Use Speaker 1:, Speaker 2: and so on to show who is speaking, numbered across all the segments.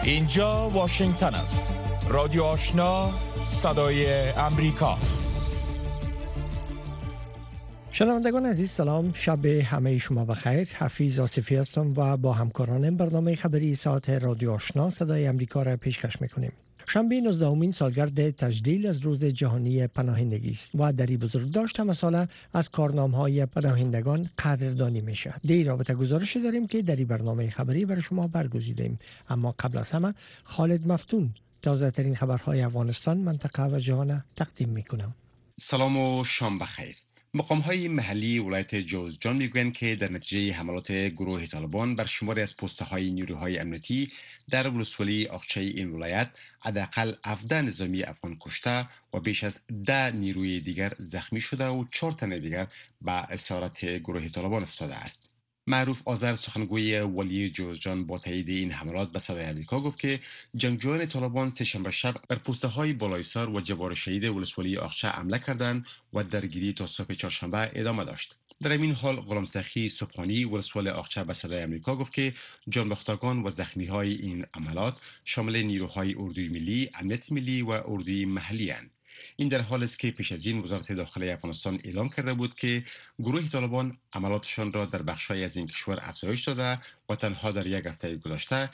Speaker 1: اینجا واشنگتن است. رادیو آشنا، صدای امریکا.
Speaker 2: شنوندگان عزیز سلام، شب همه شما بخیر. حفیظ آصفی هستم و با همکارانم برنامه خبری ساعت رادیو آشنا صدای امریکا را پیشکش میکنیم. شنبه 19مین سالگرد تجلیل از روز جهانی پناهندگی است و در این بزرگداشت همه ساله از کارنامه‌های پناهندگان قدردانی میشه. در رابطه گزارشی داریم که در این برنامه خبری برای شما برگزیدیم، اما قبل از همه خالد مفتون تازه ترین خبرهای افغانستان، منطقه و جهان تقدیم میکنم.
Speaker 3: سلام و شام بخیر. مقام‌های محلی ولایت جوزجان میگویند که در نتیجه حملات گروه طالبان بر شماری از پست‌های نیروهای امنیتی در ولسوالی آقچه این ولایت حداقل 17 نظامی افغان کشته و بیش از 10 نیروی دیگر زخمی شده و 4 تن دیگر به اسارت گروه طالبان افتاده است. معروف آذر سخنگوی ولی جوزجان با تایید این حملات به صدای امریکا گفت که جنگجویان طالبان سه‌شنبه شب بر پوسته‌های بالایسار و جوار شهید ولسوالی آقچه حمله کردند و درگیری تا صبح چهارشنبه ادامه داشت. در این حال غلام سخی صبحانی ولسوالی آقچه به صدای امریکا گفت که جانباختگان و زخمی‌های این حملات شامل نیروهای اردوی ملی، امنیت ملی و اردوی محلی اند. این در حالی است که پیش از این وزارت داخلی افغانستان اعلام کرده بود که گروه طالبان عملاتشان را در بخش‌های از این کشور افزایش داده و تنها در یک هفته گذشته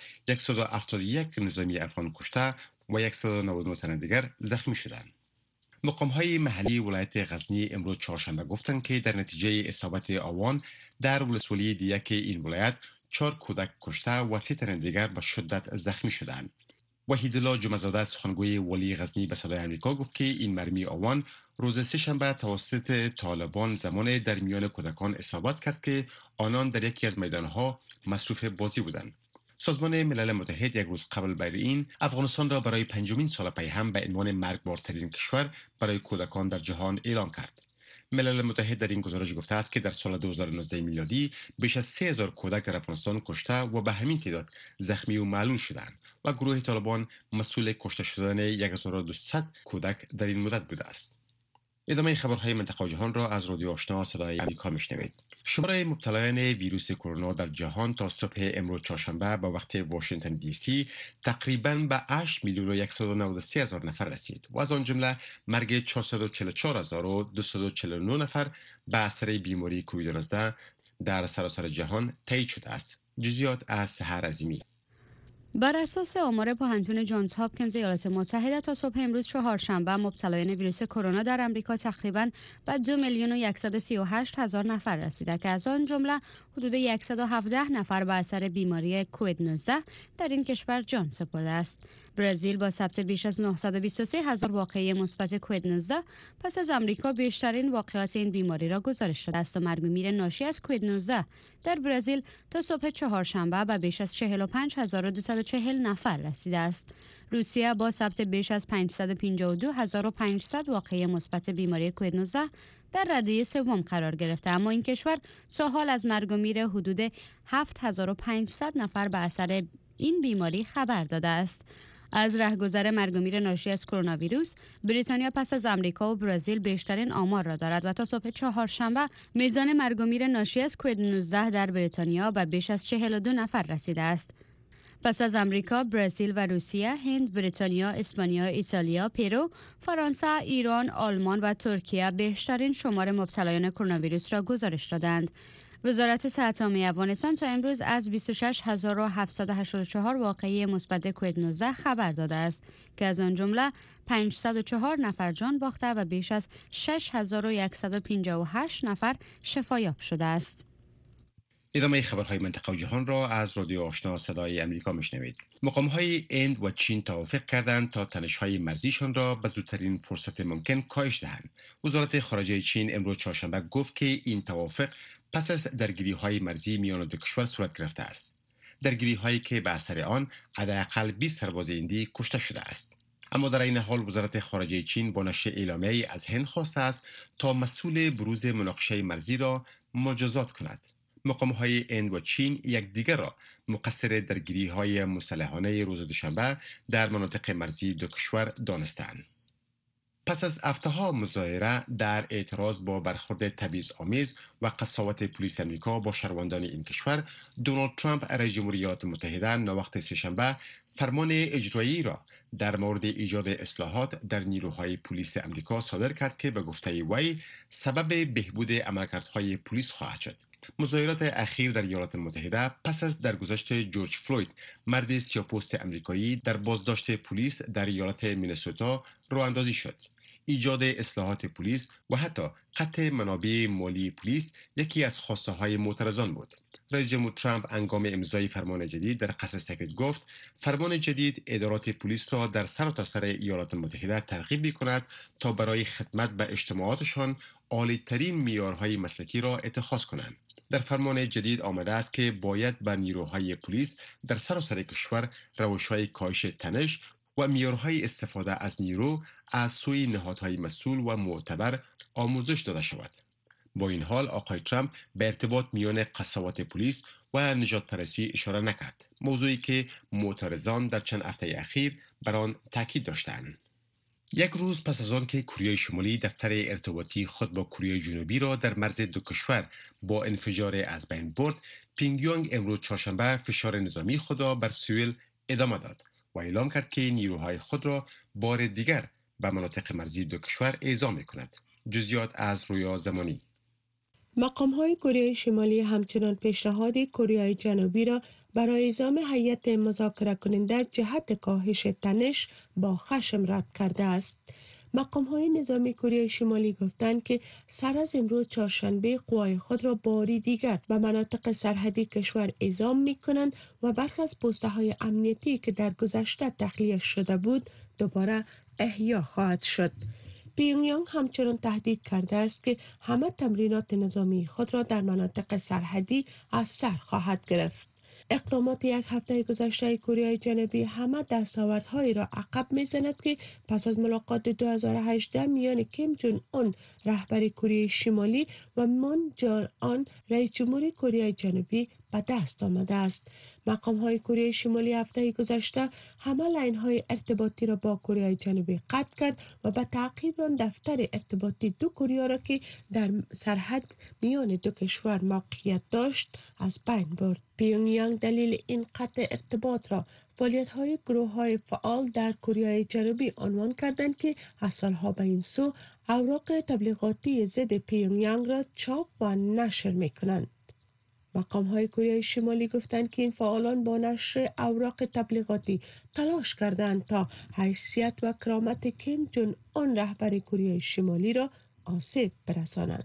Speaker 3: 171 نظامی افغان کشته و 199 تن دیگر زخمی شدند. مقام‌های محلی ولایت غزنی امروز چهارشنبه گفتند که در نتیجه اصابت آوان در ولسوالی دیگه این ولایت 4 کودک کشته و 3 تن دیگر به شدت زخمی شدند. وحیدالله جمعه‌زاده سخنگوی ولی غزنی به صدای امریکا گفت که این مرمی آوان روز سه‌شنبه توسط طالبان زمان در میان کودکان اصابت کرد که آنان در یکی از میدانها مصروف بازی بودند. سازمان ملل متحد یک روز قبل بر این افغانستان را برای 5مین سال پی هم به عنوان مرگبارترین کشور برای کودکان در جهان اعلام کرد. ملل متحد در این گزارش گفته است که در سال 2019 میلادی بیش از 3000 کودک در افغانستان کشته و به همین تعداد زخمی و معلول شدند و گروه طالبان مسئول کشته شدن 1200 کودک در این مدت بوده است. ادامه خبرهای منطقه و جهان را از رادیو آشنا صدای امریکا میشنوید. شماره مبتلایان ویروس کرونا در جهان تا صبح امروز چهارشنبه به وقت واشنگتن دی سی تقریباً به 8,193,000 نفر رسید و از آن جمله مرگ 444,249 نفر به اثر بیماری کووید 19 در سراسر جهان تایید شده است. جزئیات از سحر عظیمی.
Speaker 4: بر اساس آمار پوهنتون جانز هاپکینز ایالات متحده تا صبح امروز چهارشنبه مبتلایان ویروس کرونا در آمریکا تقریباً به 2,138,000 نفر رسیده که از آن جمله حدود 117 نفر به اثر بیماری کووید 19 در این کشور جان سپرده است. برزیل با ثبت بیش از 923,000 واقعه مثبت کووید 19 پس از آمریکا بیشترین واقعات این بیماری را گزارش داده است و مرگ و میر ناشی از کووید 19 در برزیل تا صبح چهارشنبه به بیش از 45,240 نفر رسیده است. روسیه با ثبت بیش از 552,500 واقعه مثبت بیماری کووید 19 در رده سوم قرار گرفته، اما این کشور تا حال از مرگ و میر حدود 7,500 نفر به اثر این بیماری خبر داده است. از رهگذر مرگ و میر ناشی از کرونا ویروس، بریتانیا پس از آمریکا و برزیل بیشترین آمار را دارد و تا صبح چهارشنبه میزان مرگ و میر ناشی از کووید 19 در بریتانیا به بیش از 42 نفر رسیده است. پس از آمریکا، برزیل و روسیه، هند، بریتانیا، اسپانیا، ایتالیا، پرو، فرانسه، ایران، آلمان و ترکیه بیشترین شمار مبتلایان کرونا ویروس را گزارش دادند. وزارت صحت عامه افغانستان تا امروز از 26,784 واقعه مثبت کووید 19 خبر داده است که از آن جمله 504 نفر جان باخته و بیش از 6,158 نفر شفایاب شده است.
Speaker 3: ادامه خبرهای منطقه و جهان را از رادیو آشنا صدای امریکا میشنوید. مقام‌های هند و چین توافق کردند تا تنش‌های مرزیشان را به زودترین فرصت ممکن کاهش دهند. وزارت خارجه چین امروز چهارشنبه گفت که این توافق پس از درگیری‌های مرزی میان دو کشور صورت گرفته است. درگیری‌هایی که به اثر آن حداقل 20 سرباز هندی کشته شده است. اما در این حال وزارت خارجه چین با نشر اعلامیه‌ای از هند خواسته است تا مسئول بروز مناقشه مرزی را مجازات کند. مقام‌های هند و چین یکدیگر را مقصر درگیری‌های مسلحانه روز دوشنبه در مناطق مرزی دو کشور دانستند. پس از هفته‌ها مظاهره در اعتراض با برخورد تبعیض‌آمیز و قساوت پلیس آمریکا با شهروندان این کشور، دونالد ترامپ رئیس جمهوری ایالات متحده ناوقت سه‌شنبه فرمان اجرایی را در مورد ایجاد اصلاحات در نیروهای پلیس امریکا صادر کرد که به گفته وی سبب بهبود عملکردهای پلیس خواهد شد. مظاهرات اخیر در ایالات متحده پس از درگذشت جورج فلوید، مرد سیاه‌پوست امریکایی در بازداشت پلیس در ایالت مینسوتا راه اندازی شد. ایجاد اصلاحات پلیس و حتی قطع منابع مالی پلیس یکی از خواسته های معترضان بود. رئیس جمهور ترامپ هنگام امضای فرمان جدید در قصر سفید گفت فرمان جدید ادارات پلیس را در سرتاسر ایالات متحده ترغیب می‌کند تا برای خدمت به اجتماعاتشان عالی‌ترین معیارهای مسلکی را اتخاذ کنند. در فرمان جدید آمده است که باید به نیروهای پلیس در سراسر کشور روش‌های کاهش تنش و معیارهای استفاده از نیرو از سوی نهادهای مسئول و معتبر آموزش داده شود. با این حال آقای ترامپ به ارتباط میان قساوت پلیس و نژاد پرستی اشاره نکرد، موضوعی که معترضان در چند هفته اخیر بر آن تاکید داشتند. یک روز پس از آن که کره شمالی دفتر ارتباطی خود با کره جنوبی را در مرز دو کشور با انفجار از بین برد، پیونگیانگ امروز چهارشنبه فشار نظامی خود را بر سئول ادامه داد و اعلام کرد که نیروهای خود را بار دیگر به مناطق مرزی دو کشور اعزام می‌کند. جزئیات از رویا زمانی.
Speaker 5: مقام‌های کره شمالی همچنان پیشنهاد کره جنوبی را برای اعزام هیئت مذاکره کننده جهت کاهش تنش با خشم رد کرده است. مقام‌های نظامی کره شمالی گفتند که سر از امروز چهارشنبه قوای خود را باری دیگر به مناطق سرحدی کشور اعزام می‌کنند و برخی از پست‌های امنیتی که در گذشته تخلیه شده بود دوباره احیا خواهد شد. پیونگیانگ همچنان تهدید کرده است که همه تمرینات نظامی خود را در مناطق سرحدی از سر خواهد گرفت. اقدامات یک هفته گذشته کره جنوبی همه دستاوردهایی را عقب می‌زند که پس از ملاقات 2018 میان کیم جون اون رهبر کره شمالی و مون جان آن رئیس جمهور کره جنوبی به دست آمده است. مقام‌های کره شمالی هفته گذشته همه لاین‌های ارتباطی را با کره جنوبی قطع کرد و به تعقیب آن دفتر ارتباطی دو کره را که در سرحد میان دو کشور موقعیت داشت از بین برد. پیونگیانگ دلیل این قطع ارتباط را فعالیت‌های گروه‌های فعال در کره جنوبی عنوان کردند که از سالها به این سو اوراق تبلیغاتی ضد پیونگیانگ را چاپ و نشر می‌کنند. مقام‌های کره شمالی گفتند که این فعالان با نشر اوراق تبلیغاتی تلاش کردند تا حیثیت و کرامت کیم جون اون رهبر کره شمالی را آسیب برسانند.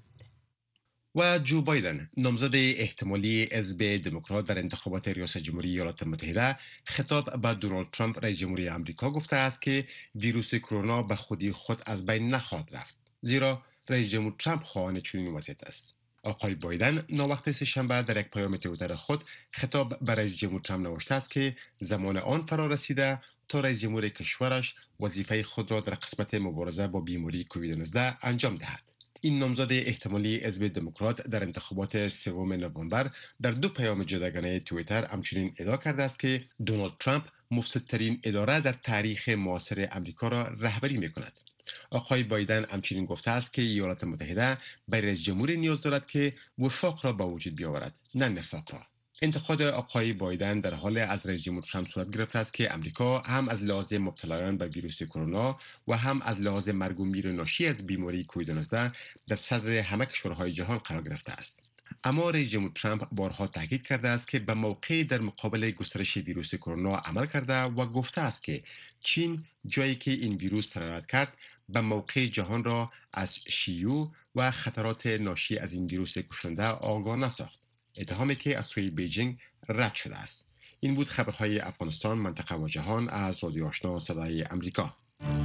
Speaker 3: و جو بایدن، نامزد احتمالی حزب دموکرات در انتخابات ریاست جمهوری ایالات متحده، خطاب به دونالد ترامپ رئیس جمهوری آمریکا گفته است که ویروس کرونا به خودی خود از بین نخواهد رفت، زیرا رئیس جمهور ترامپ خواهان چنین وضعیت است. آقای بایدن ناوقت سه‌شنبه در یک پیام توییتر خود خطاب به رئیس جمهور ترامپ نوشته است که زمان آن فرا رسیده تا رئیس جمهور کشورش وظیفه خود را در قسمت مبارزه با بیماری کووید 19 انجام دهد. این نامزد احتمالی حزب دموکرات در انتخابات 3 نوامبر در دو پیام جداگانه توییتر همچنین ادعا کرده است که دونالد ترامپ مفسدترین اداره در تاریخ معاصر امریکا را رهبری می‌کند. آقای بایدن همچنین گفته است که ایالات متحده به رئیس جمهوری نیاز دارد که وفاق را به وجود بیاورد، نه نفاق را. انتقاد آقای بایدن در حال از رئیس جمهور ترامپ صورت گرفته است که امریکا هم از لحاظ مبتلایان به ویروس کرونا و هم از لحاظ مرگ و میر ناشی از بیماری کووید 19 در صدر همه کشورهای جهان قرار گرفته است. اما رئیس جمهور ترامپ بارها تاکید کرده است که به موقع در مقابل گسترش ویروس کرونا عمل کرده و گفته است که چین جایی که این ویروس سرایت کرد به موقع جهان را از شیوع و خطرات ناشی از این ویروس کشنده آگاه نساخت، اتهامی که از سوی بیجینگ رد شده است. این بود خبرهای افغانستان، منطقه و جهان از رادیو آشنا صدای امریکا.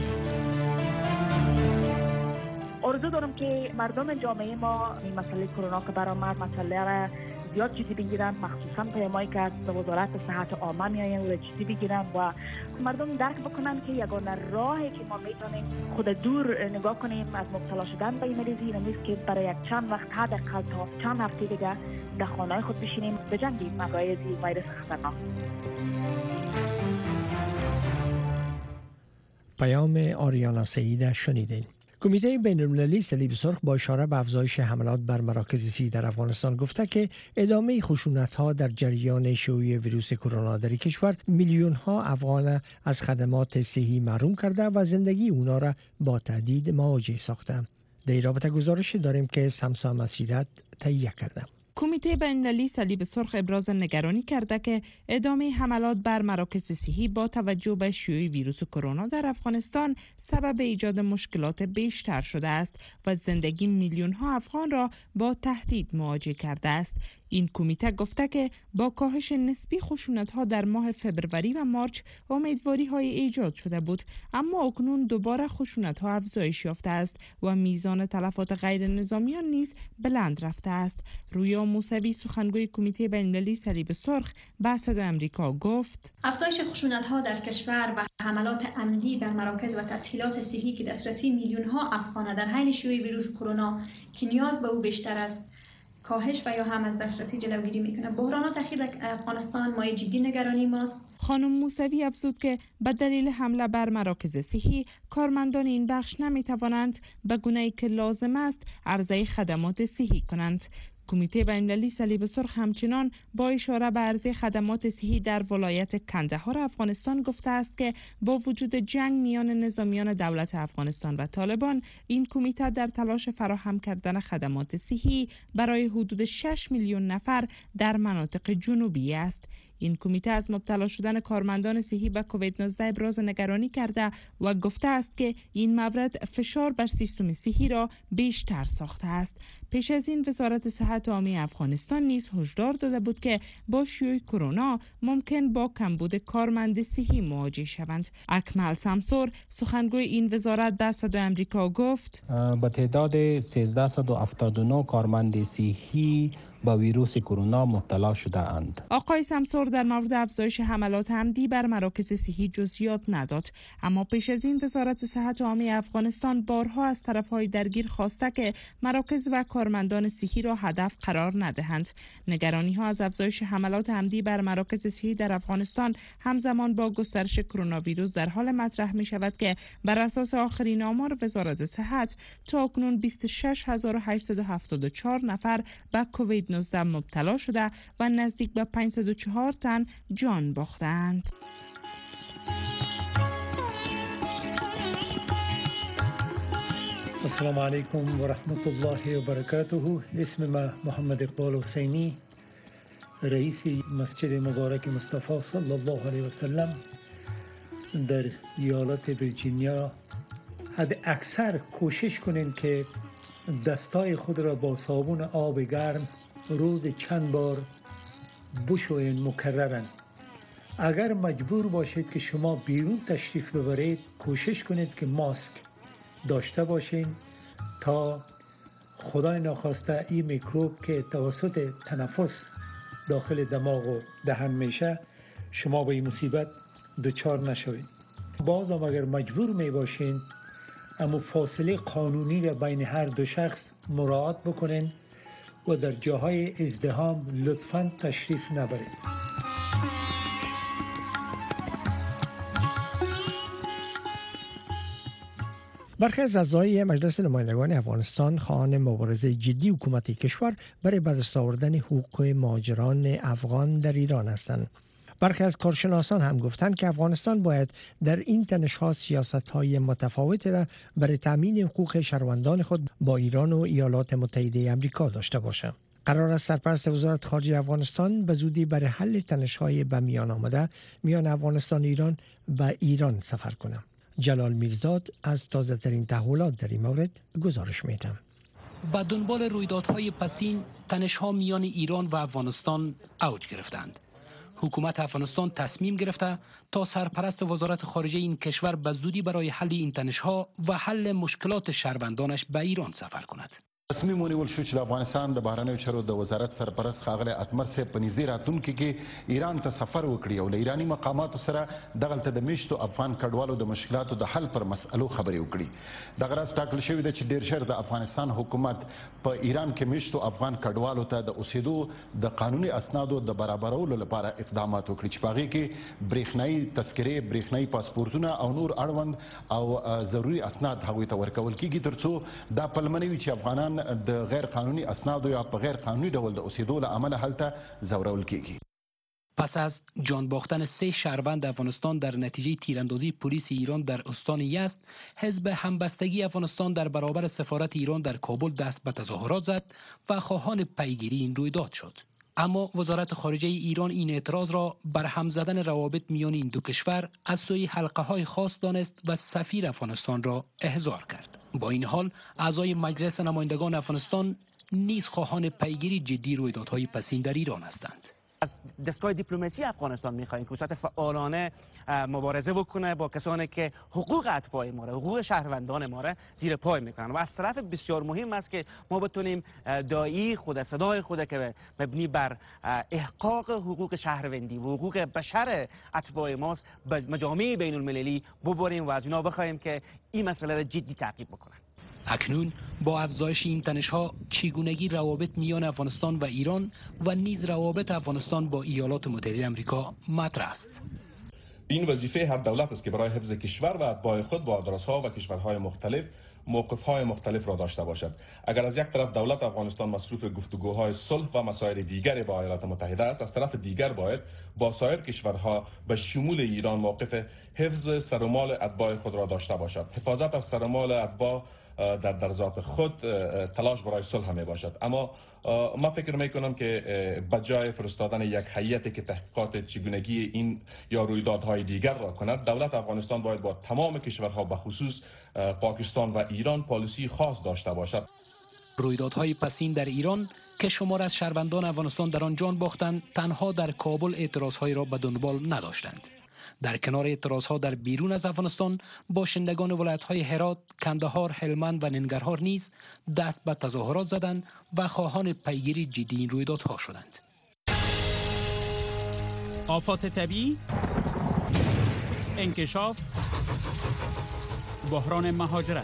Speaker 6: آرزو دارم که مردم جامعه ما این مسئله کرونا که برآمد مسئله را زیاد جدی بگیرن، مخصوصا پیامایی که از وزارت صحت عامه میآید و جدی بگیرن و مردم درک بکنن که یگانه راهی که ما میتونیم خود دور نگاه کنیم از مبتلا شدن به این مریضی این است که برای یک چند وقت حداقل تا چند هفته دیگه در خانه‌های خود بشینیم بجنگیم مقای از ویروس خطرناک.
Speaker 2: پیام آریانا سعید شنیدین. کمیته بین‌المللی صلیب سرخ با اشاره به افزایش حملات بر مراکز صحی در افغانستان گفته که ادامه خشونت‌ها در جریان شیوع ویروس کرونا در کشور میلیون‌ها افغان از خدمات صحی محروم کرده و زندگی اونا را با تهدید مواجه ساخته. در این رابطه گزارش داریم که سمسا مسیرت تهیه کرده.
Speaker 7: کمیته بین‌المللی صلیب سرخ ابراز نگرانی کرده که ادامه حملات بر مراکز صحی با توجه به شیوع ویروس کرونا در افغانستان سبب ایجاد مشکلات بیشتر شده است و زندگی میلیون‌ها افغان را با تهدید مواجه کرده است. این کمیته گفته که با کاهش نسبی خشونت‌ها در ماه فبروری و مارچ امیدواری‌های ایجاد شده بود، اما اکنون دوباره خشونت‌ها افزایش یافته است و میزان تلفات غیر نظامیان نیز بلند رفته است. رویا موسوی سخنگوی کمیته بین‌المللی صلیب سرخ به صدای آمریکا گفت:
Speaker 8: افزایش خشونت‌ها در کشور و حملات عمدی بر مراکز و تسهیلات صحی که دسترسی میلیون‌ها افغان در حین شیوع ویروس کرونا که نیاز به او بیشتر است کاهش و یا هم از دسترسی جلوگیری میکنه. بحرانات اخیر در افغانستان مایه جدی نگرانی ماست.
Speaker 7: خانم موسوی افزود که به دلیل حمله بر مراکز صحی کارمندان این بخش نمیتوانند به گونه‌ای که لازم است عرضه خدمات صحی کنند. کمیته بین‌المللی صلیب سرخ همچنان با اشاره به عرضه خدمات صحی در ولایت کندهار افغانستان گفته است که با وجود جنگ میان نظامیان دولت افغانستان و طالبان، این کمیته در تلاش فراهم کردن خدمات صحی برای حدود 6 میلیون نفر در مناطق جنوبی است. این کمیته از مبتلا شدن کارمندان صحی به کووید 19 ابراز نگرانی کرده و گفته است که این مورد فشار بر سیستم صحی را بیشتر ساخته است. پیش از این وزارت صحت عامه افغانستان نیز هشدار داده بود که با شیوع کرونا ممکن با کمبود کارمند صحی مواجه شوند. اکمل سمسور سخنگوی این وزارت به صدای آمریکا گفت:
Speaker 9: با تعداد 1379 کارمند صحی با ویروس کرونا مبتلا شده اند.
Speaker 7: آقای سمسور در مورد افزایش حملات عمدی بر مراکز صحی جزئیات نداد، اما پیش از این وزارت صحت عامه افغانستان بارها از طرفهای درگیر خواسته که مراکز و کارمندان صحی را هدف قرار ندهند. نگرانی ها از افزایش حملات عمدی بر مراکز صحی در افغانستان همزمان با گسترش کرونا ویروس در حال مطرح می شود که بر اساس آخرین آمار وزارت صحت تا اکنون 26874 نفر به کووید 19 مبتلا شده و نزدیک به 504 تن جان باختند.
Speaker 10: السلام علیکم و رحمت الله و برکاته. اسم ما محمد اقبال حسینی، رئیس مسجد مبارک مصطفی صلی الله علیه و سلم در ایالت ویرجینیا. حد اکثر کوشش کنین که دستای خود را با صابون آب گرم روز چند بار بشوین مکررن. اگر مجبور باشید که شما بیرون تشریف ببرید، کوشش کنید که ماسک داشته باشین تا خدای ناخواسته این میکروب که توسط تنفس داخل دماغ و دهن میشه شما به این مصیبت دچار نشوید. باز هم اگر مجبور می باشین اما فاصله قانونی را بین هر دو شخص مراعات بکنین و در جاهای ازدحام لطفاً تشریف نبرید.
Speaker 2: برخی از اعضای مجلس نمایندگان افغانستان خواهان مبارزه جدی حکومت کشور برای به دست آوردن حقوق مهاجران افغان در ایران هستند. برخی از کارشناسان هم گفتند که افغانستان باید در این تنش‌ها سیاست‌های متفاوتی را برای تامین حقوق شهروندان خود با ایران و ایالات متحده آمریکا داشته باشد. قرار است سرپرست وزارت خارجه افغانستان به زودی برای حل تنش‌های به میان آمده میان افغانستان و ایران به ایران سفر کنند. جلال میرزاد از تازه‌ترین تحولات در این مورد گزارش می‌دهد.
Speaker 11: با دنبال رویدادهای پسین، تنش‌ها میان ایران و افغانستان اوج گرفتند. حکومت افغانستان تصمیم گرفته تا سرپرست وزارت خارجه این کشور به زودی برای حل این تنش‌ها و حل مشکلات شهروندانش به ایران سفر کند.
Speaker 12: تصمیم ونیول شو چې د افغانستان د بهرنیو چارو د وزارت سرپرست ښاغلی اتمر صاحب په نږدې راتلونکي کې ایران ته سفر وکړي او له ایراني مقاماتو سره دغلته د میشتو افغان کډوالو د مشکلاتو د حل پر مسألو خبرې وکړي. دغه راز ټاکل شوی دی چې ډیر ژر د افغانستان حکومت په ایران کې میشتو افغان کډوالو ته د اوسېدو د قانوني اسنادو د برابرولو لپاره اقدامات وکړي چې په هغې کې برېښنایي تذکرې، برېښنایي پاسپورتونه او نور اړوند او ضروري اسناد هغوی ته ورکول کیږي ترڅو دا پلمنه وي چې افغانان د غیر قانوني اسنادو یا په غیر قانونی ډول د اوسېدو له امله هلته ځورول کیږي.
Speaker 11: پس از جان باختن 3 شهروند افغانستان در نتیجه تیراندازی پلیس ایران در استان یزد، حزب همبستگی افغانستان در برابر سفارت ایران در کابل دست به تظاهرات زد و خواهان پیگیری این رویداد شد. اما وزارت خارجه ایران این اعتراض را بر هم زدن روابط میان این دو کشور از سوی حلقه‌های خاص دانست و سفیر افغانستان را احضار کرد. با این حال اعضای مجلس نمایندگان افغانستان نیز خواهان پیگیری جدی رویدادهای پسین در ایران هستند.
Speaker 13: از دستگاه دیپلماسی افغانستان می‌خواهیم که به صورت فعالانه مبارزه بکنه با کسانی که حقوق اتباع ما را، حقوق شهروندان ما را زیر پای میکنن و از طرف بسیار مهم است که ما بتونیم داعی خود، صدای خود که مبنی بر احقاق حقوق شهروندی و حقوق بشر اتباع ماست به مجامع بین المللی ببریم و از اینا بخواهیم که این مسئله را جدی تعقیب بکنن.
Speaker 11: اکنون با افزایش این تنش‌ها چگونگی روابط میان افغانستان و ایران و نیز روابط افغانستان با ایالات متحده آمریکا مطرح است.
Speaker 14: این وظیفه هر دولت است که برای حفظ کشور و اتباع خود با آدرس‌ها و کشورهای مختلف موقف‌های مختلف را داشته باشد. اگر از یک طرف دولت افغانستان مصروف گفتگوهای صلح و مسائل دیگری با ایالات متحده است، از طرف دیگر باید با سایر کشورها به شمول ایران موقف حفظ سر و مال اتباع خود را داشته باشد. حفاظت از سر و مال اتباع در ذات خود تلاش برای صلح می باشد. اما ما فکر می کنم که بجای فرستادن یک هیئتی که تحقیقات چگونگی این یا رویدادهای دیگر را کند، دولت افغانستان باید با تمام کشورها به خصوص پاکستان و ایران پالیسی خاص داشته باشد.
Speaker 11: رویدادهای پسین در ایران که شمار از شهروندان افغانستان در آن جان باختند، تنها در کابل اعتراضهای را به دنبال نداشتند. در کنار اعتراضها در بیرون از افغانستان، باشندگان ولایت‌های هرات، کندهار، هلمند و ننگرهار نیز دست به تظاهرات زدند و خواهان پیگیری جدی این رویدادها شدند.
Speaker 1: آفات طبیعی، انکشاف، بحران مهاجرت،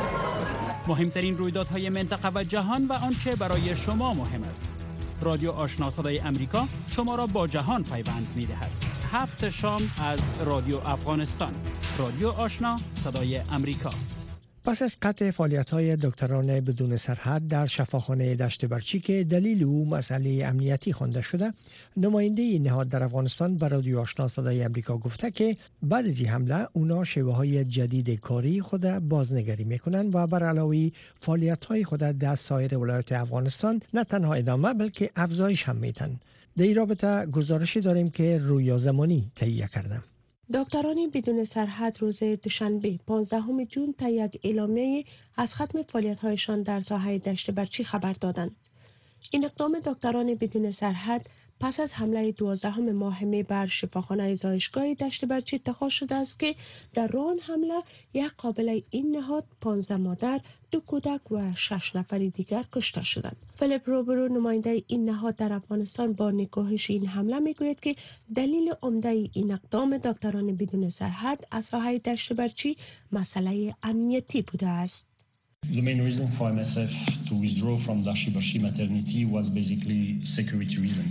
Speaker 1: مهمترین رویدادهای منطقه و جهان و آنچه برای شما مهم است. رادیو آشنا صدای امریکا شما را با جهان پیوند می‌دهد. 7 شام از رادیو افغانستان، رادیو آشنا صدای امریکا.
Speaker 2: پس از قطع فعالیت‌های دکتران بدون سرحد در شفاخانه دشت برچی که دلیل او مسئله امنیتی خوانده شده، نماینده نهاد در افغانستان به رادیو آشنا صدای امریکا گفته که بعد از این حمله اونا شیوه‌های جدید کاری خود بازنگری میکنن و بر علاوه فعالیت‌های خود در سایر ولایات افغانستان نه تنها ادامه بلکه افزایش هم میدن. در این رابطه گزارشی داریم که رویا زمانی تهیه کردم.
Speaker 5: دکتران بدون سرحد روز دوشنبه 15 جون تا یک اعلامیه از ختم فعالیت‌هایشان در ساحه دشت برچی خبر دادند. این اقدام دکتران بدون سرحد پس از حمله 12 ماه می بر شفاخانه زایشگاه دشت برچی اتخاذ شده است که در آن حمله یک قابله این نهاد 15 مادر، 2 کودک و 6 نفر دیگر کشته شدند. فلیپ روبرو نماینده این نهاد در افغانستان با نگاهش این حمله میگوید که دلیل عمده این اقدام دکتران بدون سرحد از ساحه دشت برچی مسئله امنیتی بوده است.
Speaker 15: The main reason for MSF to withdraw from Dashi Barchi maternity was basically security reasons.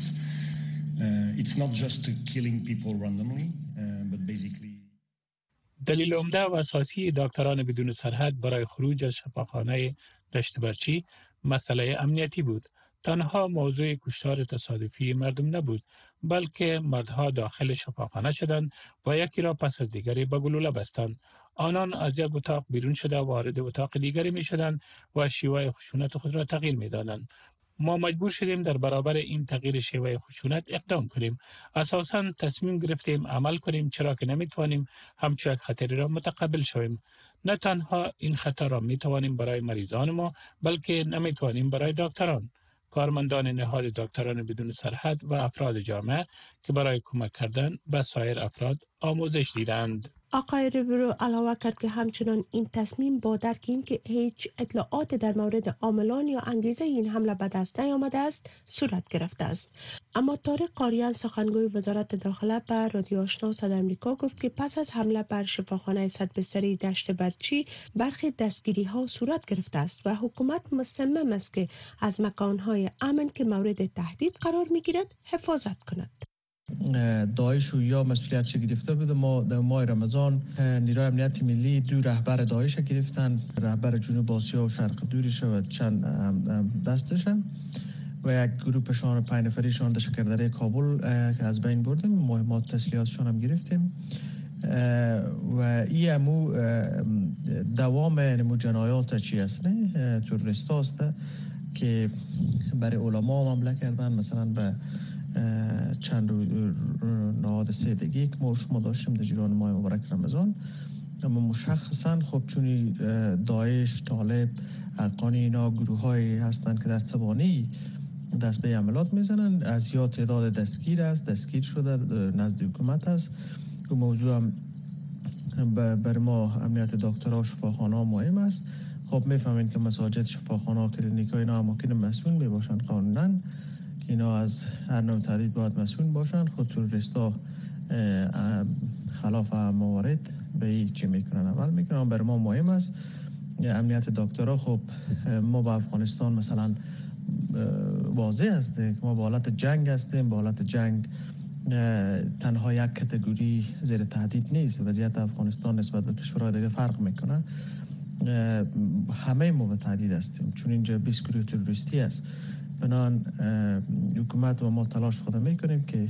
Speaker 15: It's not just killing people randomly, but basically
Speaker 16: دلیل عمده و اساسی دکتران بدون سرحد برای خروج از شفاخانه دشت برچی مسئله امنیتی بود. تنها موضوع کشتار تصادفی مردم نبود، بلکه مردها داخل شفاخانه شدند و یکی را پس از دیگری به گلوله بستند. آنان از یک اتاق بیرون شده وارد اتاق دیگری می شدند و شیوه خشونت خود را تغییر می دادند. ما مجبور شدیم در برابر این تغییر شیوه خشونت اقدام کنیم. اساساً تصمیم گرفتیم عمل کنیم، چرا که نمیتوانیم همچون یک خطری را متقبل شویم. نه تنها این خطر را میتوانیم برای مریضان ما، بلکه نمیتوانیم برای دکتران. کارمندان نهاد دکتران بدون سرحد و افراد جامعه که برای کمک کردن به سایر افراد آموزش دیدند.
Speaker 5: آقای ریبرو علاوه کرد که همچنان این تصمیم با درک این که هیچ اطلاعات در مورد عاملان یا انگیزه این حمله به دست نیامده است صورت گرفته است. اما طارق قاریان سخنگوی وزارت داخله به رادیو آشنا صدای آمریکا گفت که پس از حمله بر شفاخانه 100 بستری دشت برچی برخی دستگیری ها صورت گرفته است و حکومت مصمم است که از مکانهای امن که مورد تهدید قرار می گیرد حفاظت کند.
Speaker 17: داعش و یا مسئولیتش گرفته بود. ما در ماه رمضان نیروی امنیت ملی دو رهبر داعش گرفتن، رهبر جنوب آسیا و شرق دورش و چند دستشن و یک گروهشان 5 نفریشان در شکردره کابل از بین بردیم. مهمات تسلیحاتشان هم گرفتیم و این امو دوام نمو جنایات چی است نه تروریست هست که برای علما حمله کردن، مثلا به چند نهاد سیدگی که ما شما داشتیم در جریان ماه مبارک رمضان. اما مشخصا خب چون داعش، طالب، ارکان اینا گروه هایی هستند که در تبانی دست به عملیات میزنن. از زیاد تعداد دستگیر شده نزد حکومت است. این موضوع هم بر ما امنیت دکترها و شفاخانه مهم است. خب میفهمین که مساجد، شفاخانه، کلینیک ها اینا اماکن مسئول میباشن قانونا، اینا از هر نوع تهدید باید مسئول باشن. خود تروریستا خلاف موارد به این چی میکنن عمل میکنن. برای ما مهم است امنیت دکترها. خب ما با افغانستان مثلا واضح است که ما با حالت جنگ هستیم. با حالت جنگ تنها یک کاتگوری زیر تهدید نیست. وضعیت افغانستان نسبت به کشورهای دیگه فرق میکنه. همه ما به تهدید هستیم چون اینجا 20 گروه تروریستی است. بنابراین حکومت و ما تلاش خود میکنیم که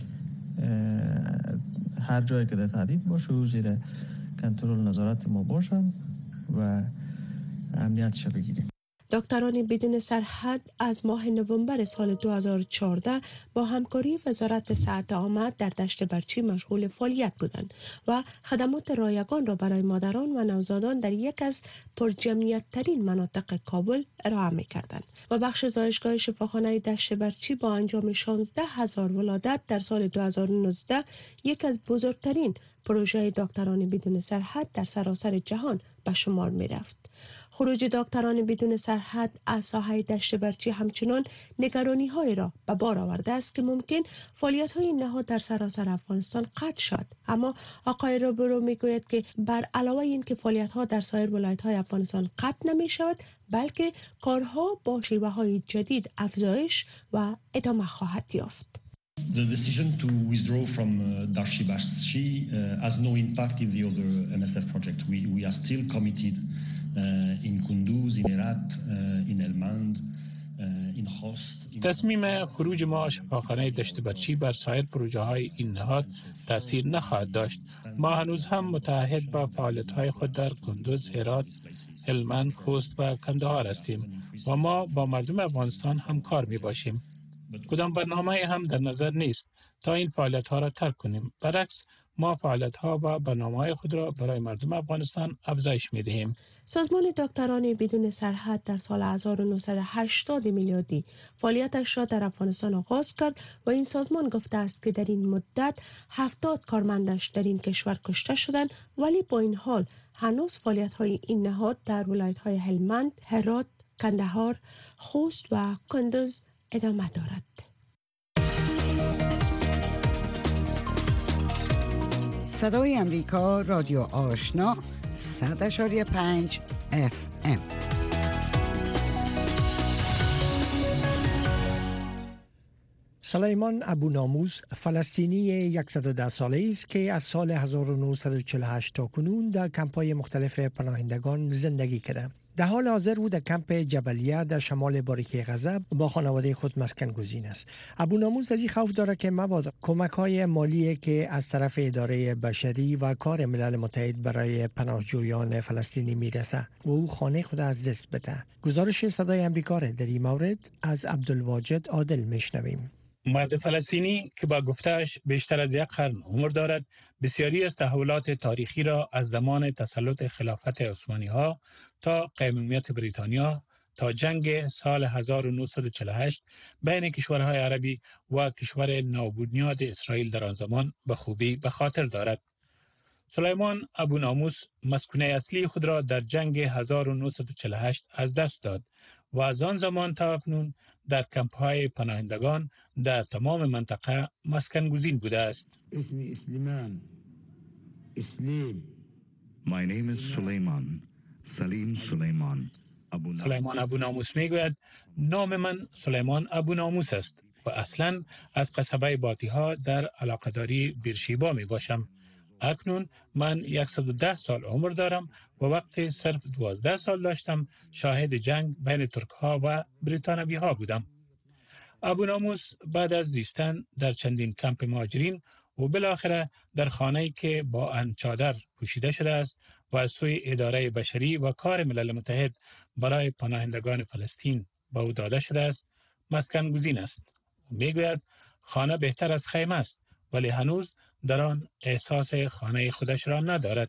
Speaker 17: هر جایی که در تهدید باشه و زیر کنترل نظارت ما باشن و امنیتش بگیریم.
Speaker 5: دکتران بدون سرحد از ماه نوامبر سال 2014 با همکاری وزارت صحت عامه در دشت برچی مشغول فعالیت بودند و خدمات رایگان را برای مادران و نوزادان در یک از پرجمعیت ترین مناطق کابل ارائه می کردند و بخش زایشگاه شفاخانه دشت برچی با انجام 16,000 ولادت در سال 2019 یک از بزرگترین پروژه دکتران بدون سرحد در سراسر جهان به شمار می رفت. خروج دکتران بدون سرحد از ساحه دشت برچی همچنان نگرانی های را به بار آورده است که ممکن فعالیت های این نهاد در سراسر افغانستان قطع شد. اما آقای روبرو می گوید که بر علاوه این که فعالیت ها در سایر ولایت های افغانستان قطع نمی شود، بلکه کارها با شیوه های جدید افزایش و ادامه خواهد یافت.
Speaker 15: The decision to withdraw from Dashi Barchi has no impact in the other MSF project. We are still committed in Kunduz, in Herat, in Helmand, in Khost.
Speaker 16: تصمیم خروج ما شفاخانه دشت برچی بر سایر پروژه های این نهاد تأثیر نخواهد داشت. ما هنوز هم متعهد با فعالیت های خود در کندوز، هرات، هلمند، خوست و کندهار هستیم و ما با مردم افغانستان هم کار می باشیم. کدام برنامه هم در نظر نیست تا این فعالیت ها را ترک کنیم. برعکس ما فعالیت ها و برنامه های خود را برای مردم افغانستان افزایش می دهیم.
Speaker 5: سازمان دکتران بدون سرحد در سال 1980 میلادی فعالیتش را در افغانستان آغاز کرد و این سازمان گفته است که در این مدت 70 کارمندش در این کشور کشته شدند، ولی با این حال هنوز فعالیت های این نهاد در ولایت های هلمند، هرات، کندهار، خوست و کندوز ادامه دارد.
Speaker 18: صدای امریکا، رادیو آشنا، 100.5 FM.
Speaker 2: سلیمان ابو ناموس فلسطینی 110 ساله است که از سال 1948 تا کنون در کمپ‌های مختلف پناهندگان زندگی کرده. در حال حاضر او در کمپ جبلیه در شمال باریکه غزه با خانواده خود مسکن گزین است. ابو ناموس از این خوف دارد که مبادا کمک‌های مالی که از طرف اداره بشری و کار ملل متحد برای پناهجویان فلسطینی میرسه و او خانه خود از دست بده. گزارش صدای آمریکا را در این مورد از عبدالواجد عادل میشنویم.
Speaker 16: مرد فلسطینی که با گفته‌اش بیشتر از 1 قرن عمر دارد، بسیاری از تحولات تاریخی را از زمان تسلط خلافت عثمانی‌ها تا قیمومیت بریتانیا تا جنگ سال 1948 بین کشورهای عربی و کشور نوبنیاد اسرائیل در آن زمان به خوبی به خاطر دارد. سلیمان ابو ناموس مسکونه اصلی خود را در جنگ 1948 از دست داد و از آن زمان تا اکنون در کمپ‌های پناهندگان در تمام منطقه مسکن گزین بوده است.
Speaker 19: اسمی اسلیمان اسلیم.
Speaker 20: My name is Suleiman. سلیم سلیمان.
Speaker 16: سلیمان ابو ناموس میگوید نام من سلیمان ابو ناموس است و اصلا از قصبه باتیها در علاقه‌داری بیرشیبا می باشم. اکنون من 110 سال عمر دارم و وقتی صرف 12 سال داشتم شاهد جنگ بین ترک ها و بریتانوی ها بودم. ابو ناموس بعد از زیستن در چندین کمپ مهاجرین و بالاخره در خانه‌ای که با چادر پوشیده شده است و از سوی اداره بشری و کار ملل متحد برای پناهندگان فلسطین به او داده شده است مسکن گزین است. میگوید خانه بهتر از خیمه است ولی هنوز در آن احساس خانه خودش را ندارد.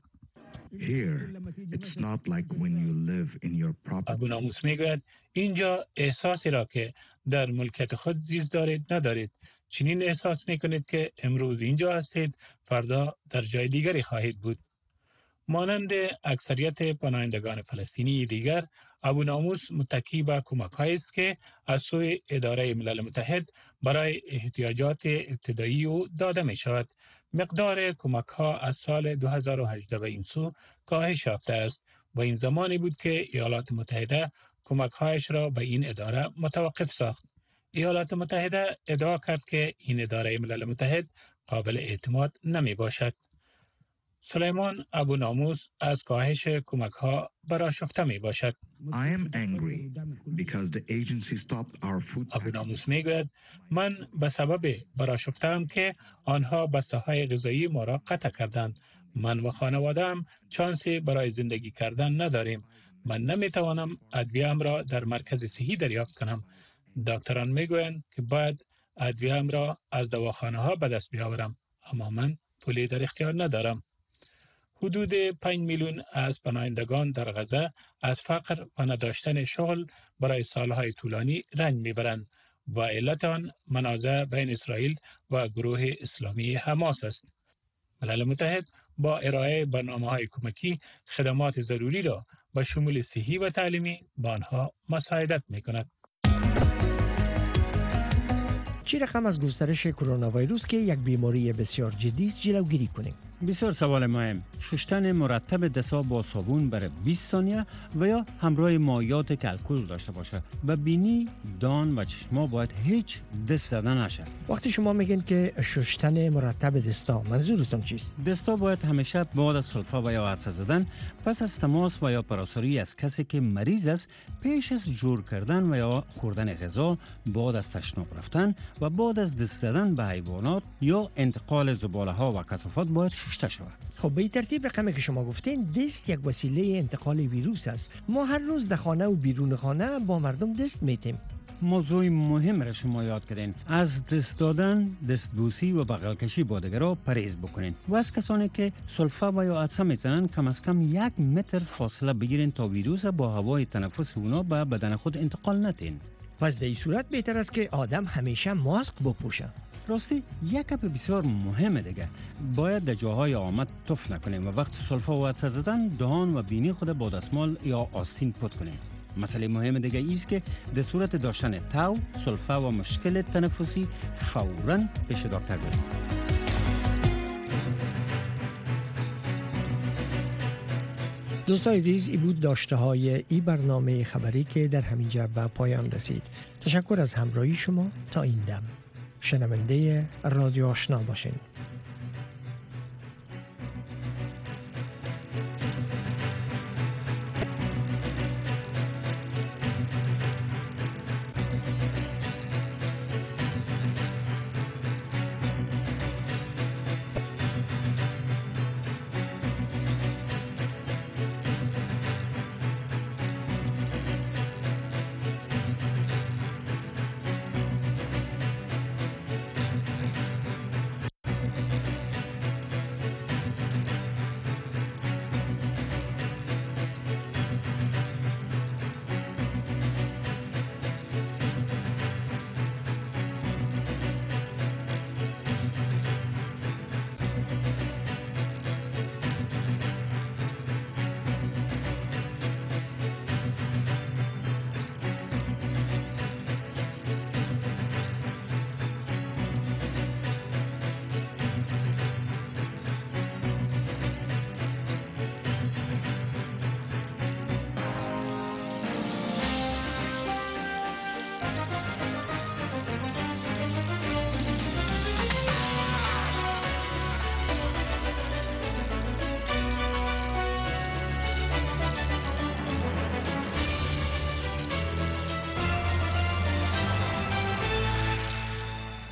Speaker 16: ابو ناموس میگوید اینجا احساسی را که در ملکیت خود زیست دارید ندارید. چنین احساس میکنید که امروز اینجا هستید فردا در جای دیگری خواهید بود. مانند اکثریت پناهندگان فلسطینی دیگر ابو ناموس متکی به کمک‌هایی است که از سوی اداره ملل متحد برای احتیاجات ابتدایی او داده می شود. مقدار کمک‌ها از سال 2018 به این سو کاهش یافته است و این زمانی بود که ایالات متحده کمک‌هایش را به این اداره متوقف ساخت. ایالات متحده ادعا کرد که این اداره ملل متحد قابل اعتماد نمی باشد. سلیمان ابو ناموس از کاهش کمک‌ها برآشفته می باشد. ابو ناموس می گوید من به سبب برآشفته‌ام که آنها بسته‌های غذایی ما را قطع کردند. من و خانواده‌ام چانسی برای زندگی کردن نداریم. من نمی توانم ادویه‌ام را در مرکز صحی دریافت کنم. دکتران می گویند که باید ادویه‌ام را از دواخانه‌ها به دست بیاورم، اما من پولی در اختیار ندارم. حدود 5 میلیون از پناهندگان در غزه از فقر و نداشتن شغل برای سالهای طولانی رنج میبرند و علت آن منازع بین اسرائیل و گروه اسلامی حماس است. ملل متحد با ارائه برنامه‌های کمکی خدمات ضروری را به شمول صحی و تعلیمی به آنها مساعدت می‌کند.
Speaker 2: چه رقم از گسترش کرونا ویروس که یک بیماری بسیار جدی است جلوگیری کنیم؟
Speaker 1: بسیار سوال مهم. شستن مرتب دست‌ها با صابون برای 20 ثانیه و یا همراه مایعات که الکل داشته باشه و بینی، دان و چشما باید هیچ دست زدن نشه.
Speaker 2: وقتی شما میگین که شستن مرتب دستا منظورتون چیست؟
Speaker 1: دستا باید همیشه بعد از سلفه و یا عطسه زدن پس از تماس و یا پراساری از کسی که مریض است پیش از جور کردن و یا خوردن غذا، بعد از تشناب رفتن و بعد از دست زدن به حیوانات یا انتقال زباله ها و کثافات باید شسته شود.
Speaker 2: خب به این ترتیب رقمی که شما گفتین دست یک وسیله انتقال ویروس است. ما هر روز در خانه و بیرون خانه با مردم دست میتیم.
Speaker 1: موضوع مهم را شما یاد کردین. از دست دادن، دستبوسی و بغل کشی با دیگران پرهیز بکنین و از کسانی که سلفه و یا عطسه میزنن کم از کم 1 متر فاصله بگیرین تا ویروس با هوای تنفس اونا به بدن خود انتقال ندین.
Speaker 2: پس در این صورت بهتر است که آدم همیشه ماسک بپوشه.
Speaker 1: راستی یک گپ بسیار مهمه دیگه، باید در جاهای آمد تف نکنیم و وقت سلفه و عطسه زدن دهان و بینی خود با دستمال یا آستین پت کنیم. مسئله مهم دیگه ایست که در صورت داشتن تاو، سلفه و مشکل تنفسی فوراً پیش دکتر بریم.
Speaker 2: دوستان عزیز، این بود داشته های این برنامه خبری که در همین جا به پایان رسید. تشکر از همراهی شما تا این دم. شنونده رادیو آشنا باشین.